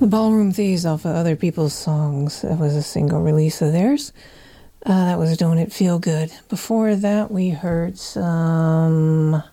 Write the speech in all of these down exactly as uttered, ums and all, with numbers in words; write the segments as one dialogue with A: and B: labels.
A: The Ballroom Thieves off of Other People's Songs. That was a single release of theirs. Uh, that was Don't It Feel Good. Before that, we heard some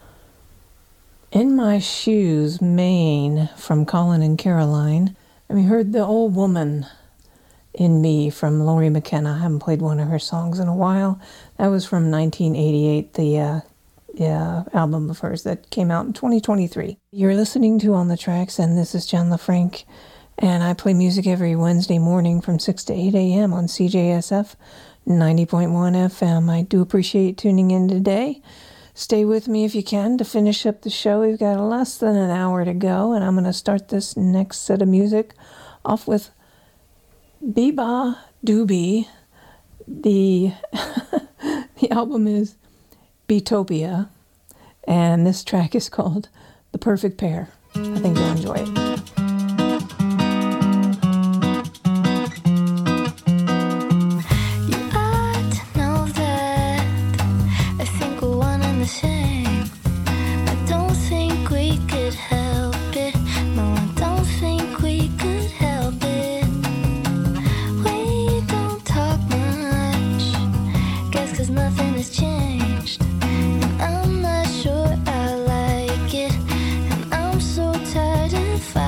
A: In My Shoes, Maine from Colin and Caroline. And we heard The Old Woman in Me from Lori McKenna. I haven't played one of her songs in a while. That was from nineteen eighty-eight, the uh, yeah, album of hers that came out in twenty twenty-three. You're listening to On the Tracks, and this is John LaFranc, and I play music every Wednesday morning from six to eight a.m. on C J S F ninety point one F M. I do appreciate tuning in today. Stay with me if you can to finish up the show. We've got less than an hour to go, and I'm going to start this next set of music off with Biba Doobie. The, the album is Beatopia, and this track is called The Perfect Pair. I think you'll enjoy it.
B: I'm not sure I like it, and I'm so tired of fighting.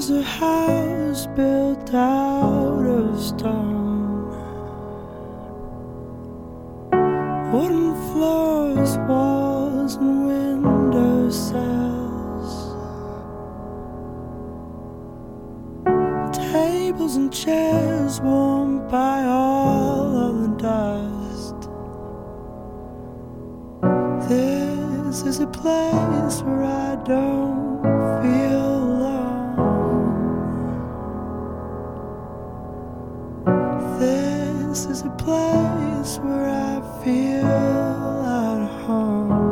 B: a house built out of stone, wooden floors, walls and window sills, tables and chairs warmed by all of the dust. This is a place where I don't feel this is a place where I feel at home.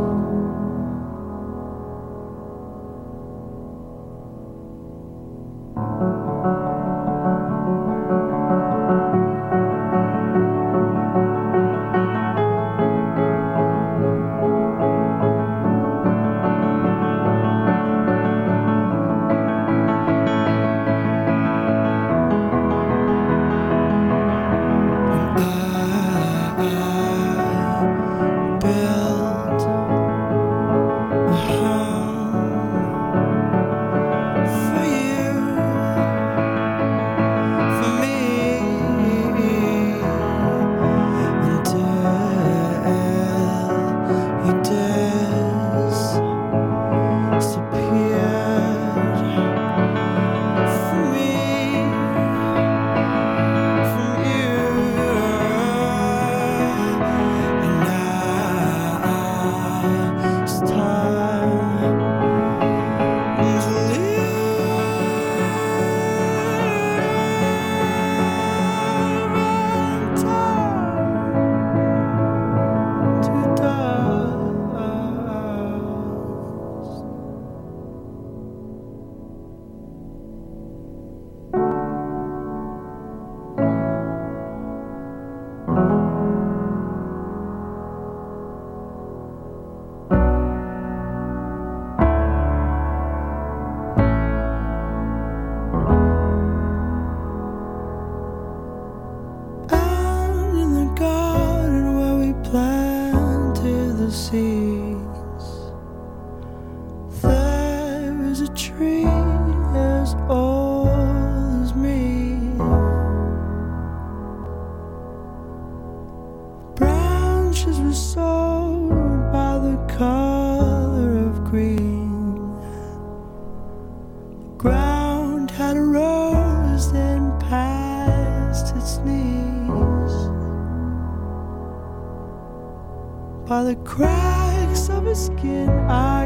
B: By the cracks of his skin, I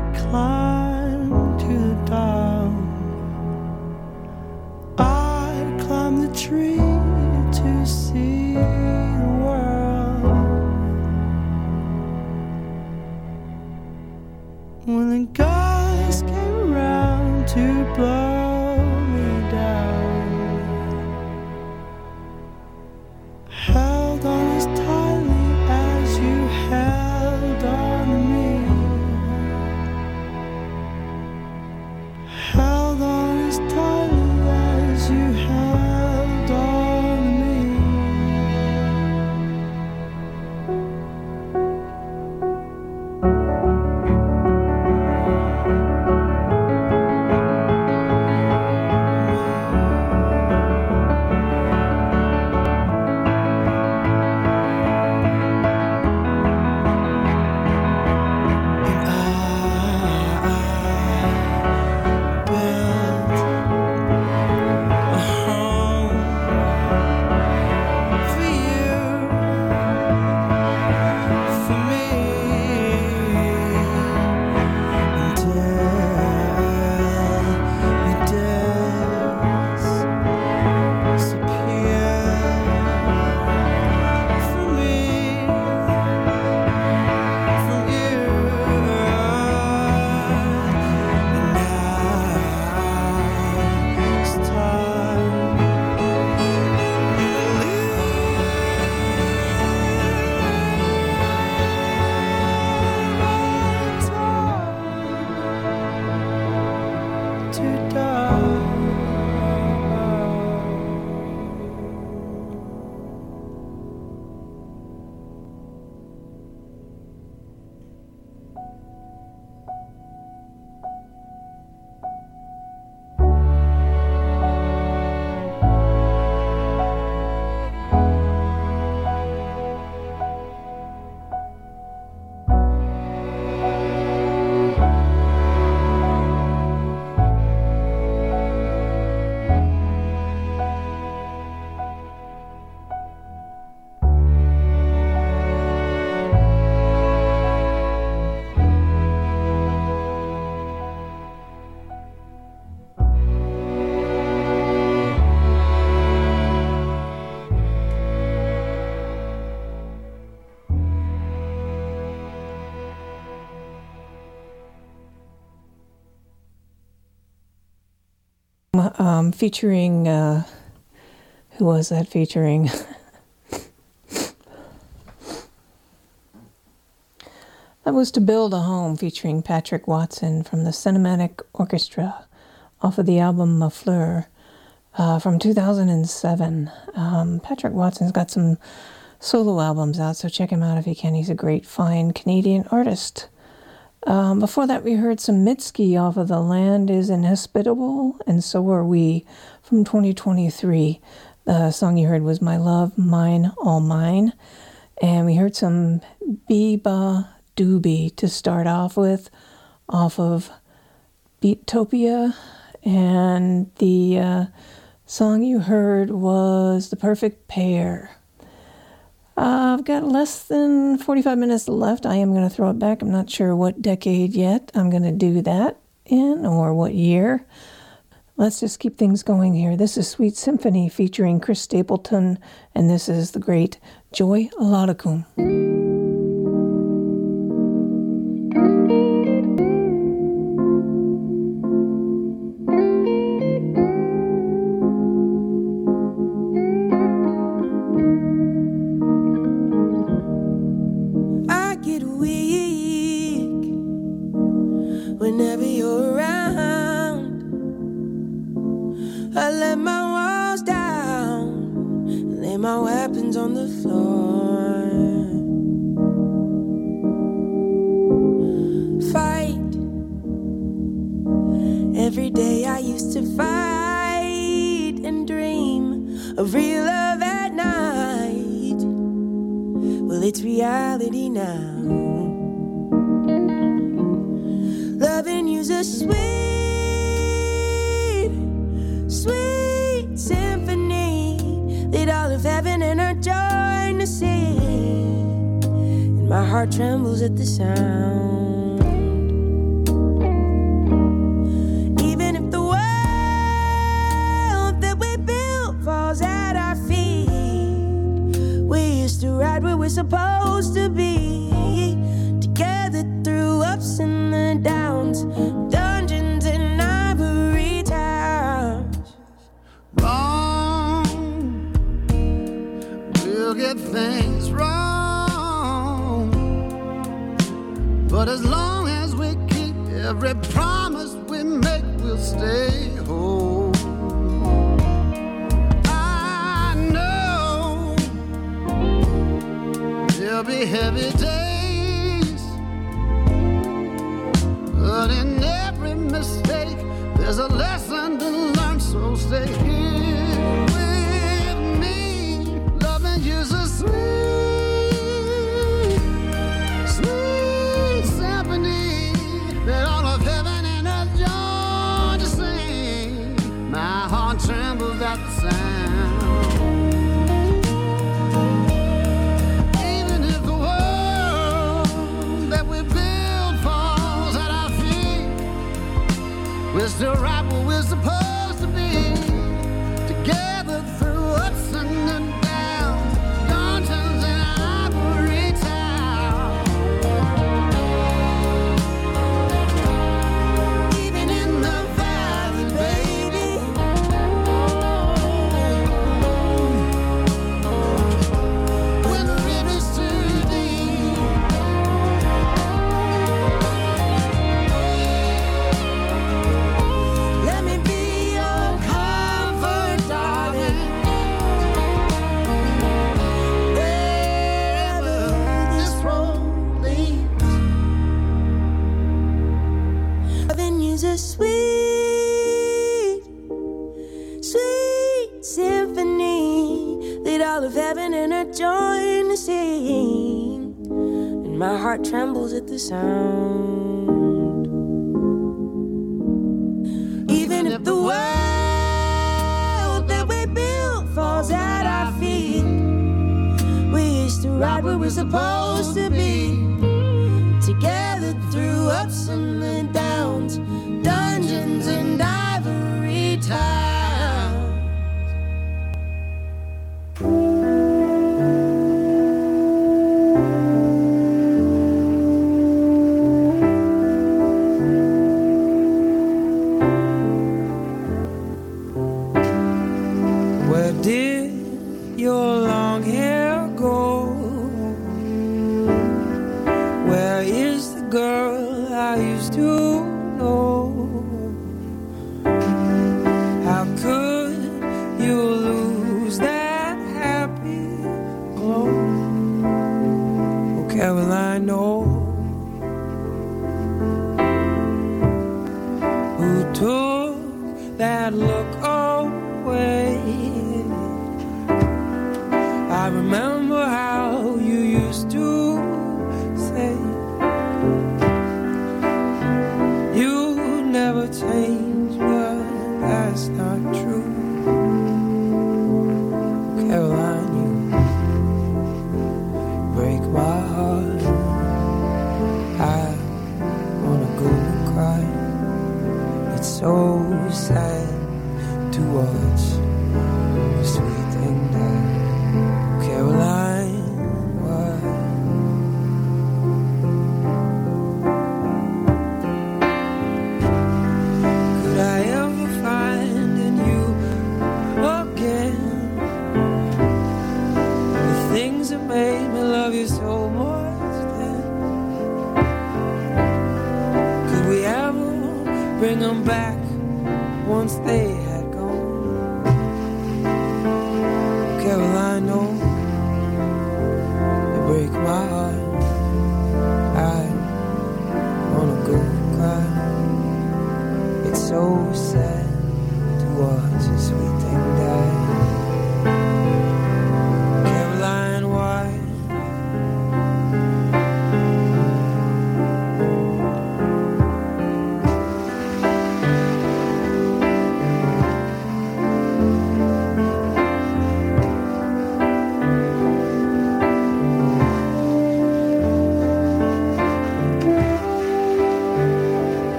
B: climbed to the top. I climbed the tree to see the world. When the guys came around to blow me down, held on as tightly as you held on to me, held on as tightly as you held on to me.
A: um, featuring, uh, who was that featuring? That was To Build a Home, featuring Patrick Watson from the Cinematic Orchestra off of the album Ma Fleur uh, from two thousand seven. Um, Patrick Watson's got some solo albums out, so check him out if you can. He's a great, fine Canadian artist. Um, before that, we heard some Mitski off of The Land is Inhospitable, and So Are We from twenty twenty-three. The song you heard was My Love, Mine, All Mine. And we heard some Biba Doobie to start off with, off of Beatopia, and the uh, song you heard was The Perfect Pair. Uh, I've got less than forty-five minutes left. I am going to throw it back. I'm not sure what decade yet I'm going to do that in, or what year. Let's just keep things going here. This is Sweet Symphony featuring Chris Stapleton, and this is the great Joy Aladakum.
C: Whenever you're around, I let my walls down, lay my weapons on the floor. Fight. Every day I used to fight and dream of real love at night. Well, it's reality now. Loving you's a sweet, sweet symphony that all of heaven and earth join to sing, and my heart trembles at the sound. Even if the world that we built falls at our feet, we're still right where we're supposed to be, together through ups and the downs, dungeons and ivory towers.
D: Wrong, we'll get things wrong, but as long as we keep every promise we make, we'll stay whole. I know there'll be heavy days, but in every mistake, there's a lesson to learn, so stay here with me. Loving you's a sweet, sweet symphony that all of heaven and earth join to sing. My heart trembles at the sound. Even if the world that we build falls at our feet, we're still right where we're supposed to be, together through ups and the downs, dungeons and ivory towers. Even in the valley, baby, when the river's too deep, let me be your comfort, darling. Wherever this road leads, loving you's a sweet, sweet symphony that all of heaven and earth join to sing, and my heart trembles at the sound. Even if the world that we built falls at our feet, we're still right where we're supposed to be, together through ups and the downs, dungeons and ivory towers.
B: you know? How could you lose that happy glow? Oh, Caroline, no. Who took that look away? I remember how you used to say you never change, but that's not true. Caroline, you break my heart. I wanna go and cry. It's so sad to watch the sweet thing die. Caroline, why? Could I ever find in you again the things that made me love you so much then? Could we ever bring them back once they had gone? Caroline, no. Break my heart. I wanna go and cry. It's so sad to watch a sweet thing die. Caroline, why?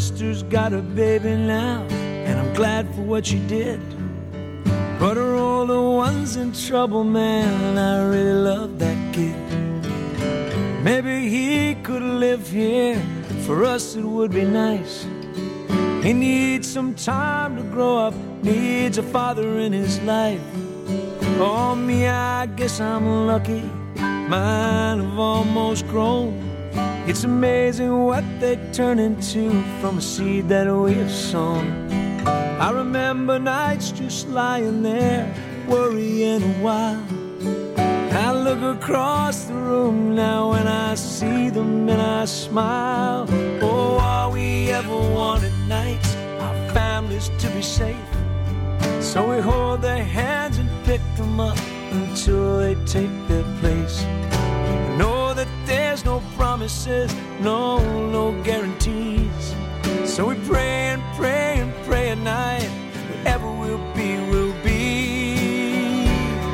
E: sister's got a baby now, and I'm glad for what she did. But her older one's in trouble, man, I really love that kid. Maybe he could live here, for us it would be nice. He needs some time to grow up, needs a father in his life. Oh, me, I guess I'm lucky, mine have almost grown. It's amazing what they turn into from a seed that we have sown. I remember nights just lying there, worrying a while. I look across the room now and I see them and I smile. Oh, all we ever wanted nights, our families to be safe. So we hold their hands and pick them up until they take their place. Know that there's no promises, no, no guarantees. So we pray and pray and pray at night, wherever we'll be, we'll be.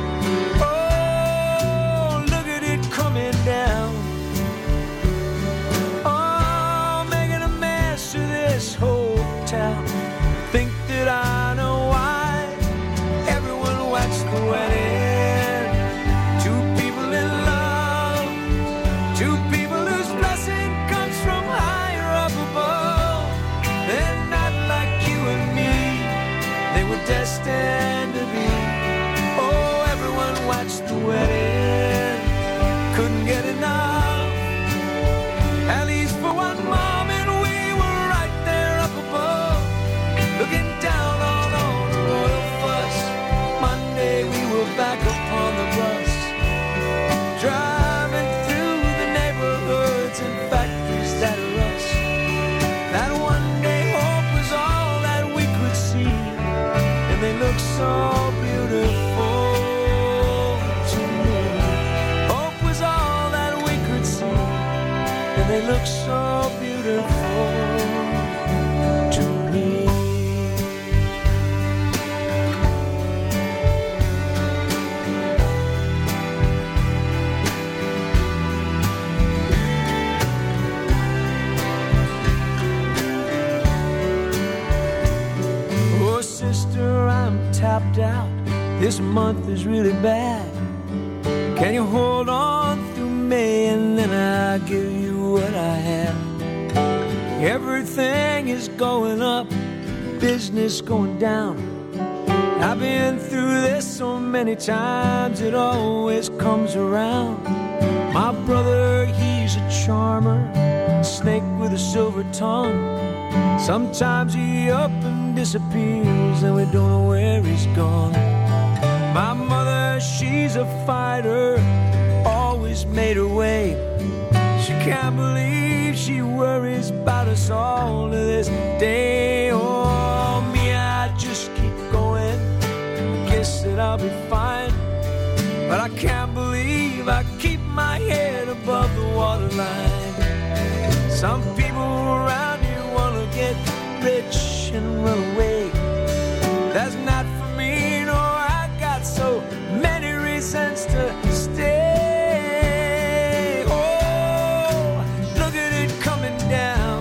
E: Oh, look at it coming down. Oh, making a mess of this whole town. Think that I know why everyone watched the wedding. Two people in love, two people whose blessing comes from higher up above. They're not like you and me, they were destined to be. Oh, everyone watched the wedding, couldn't get enough. At least for one moment we were right there up above, looking down on all the royal fuss. Monday we were back upon the bus, driving through the neighborhoods and factories that are us. That one day hope was all that we could see, and they look so beautiful to me. Hope was all that we could see, and they look so beautiful to me. Oh, sister, I'm tapped out. This month is really bad. Can you hold on through May and then I'll give you what I have? Everything is going up, business going down. I've been through this so many times, it always comes around. My brother, he's a charmer, snake with a silver tongue. Sometimes he up and disappears and we don't know where he's gone. My mother, she's a fighter, always made her way. She can't believe she worries about us all to this day. Oh, me, I just keep going, guess that I'll be fine. But I can't believe I keep my head above the waterline. Some people around here wanna get rich and run away. That's not for me, no, I got so many reasons to stay. Oh, look at it coming down.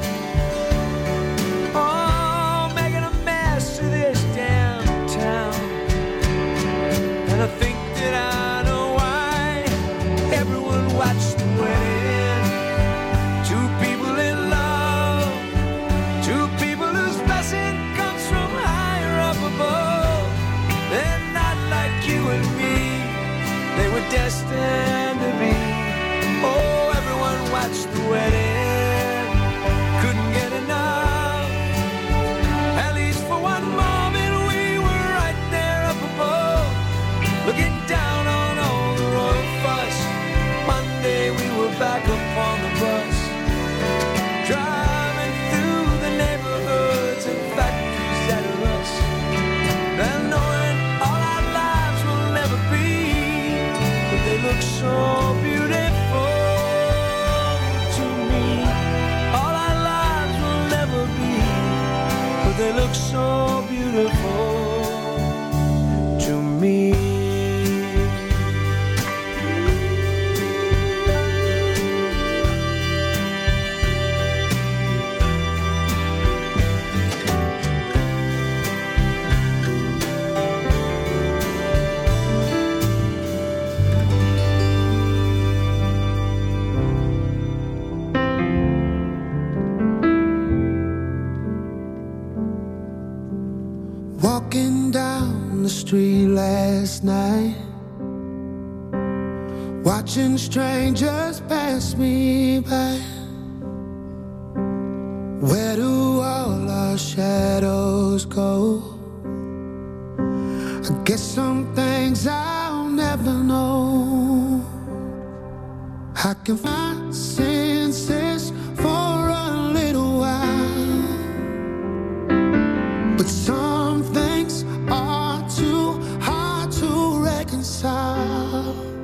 E: Oh, making a mess of this damn town. And I think that I know why everyone watched the wedding. Two people in love, two people whose blessing comes from higher up above. They're not like you and me, they were destined to be. Oh, everyone watched the wedding, couldn't get enough. At least for one moment we were right there up above, looking down on all the royal fuss. Monday we were back upon the bus, driving through the neighborhoods and factories that are us. And knowing all our lives will never be, but they look so beautiful to me. All our lives will never be, but they look so beautiful to me.
F: street last night, watching strangers pass me by. Where do all our shadows go? I guess some things I'll never know. I can find senses for a little while, but some things are too hard to reconcile.